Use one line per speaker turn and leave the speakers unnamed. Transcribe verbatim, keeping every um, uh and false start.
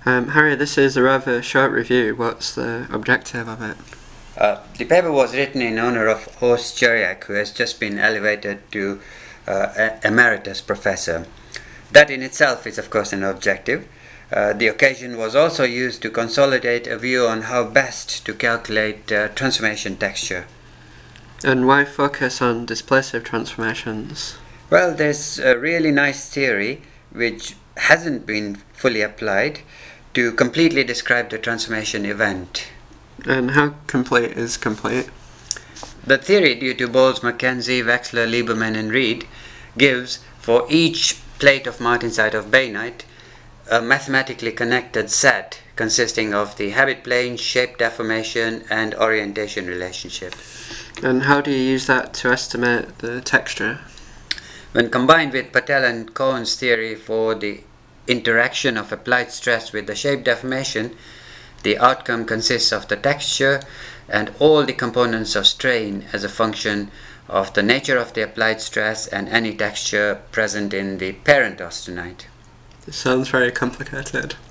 Um, Harry, this is a rather short review. What's the objective of it?
Uh, the paper was written in honor of Horst Jariak, who has just been elevated to uh, emeritus professor. That in itself is, of course, an objective. Uh, the occasion was also used to consolidate a view on how best to calculate uh, transformation texture.
And why focus on displacive transformations?
Well, there's a really nice theory which hasn't been fully applied to completely describe the transformation event.
And how complete is complete?
The theory, due to Bowles, Mackenzie, Wechsler, Lieberman and Reed, gives for each plate of martensite of bainite a mathematically connected set consisting of the habit plane, shape deformation and orientation relationship.
And how do you use that to estimate the texture?
When combined with Patel and Cohen's theory for the interaction of applied stress with the shape deformation, the outcome consists of the texture and all the components of strain as a function of the nature of the applied stress and any texture present in the parent austenite.
This sounds very complicated.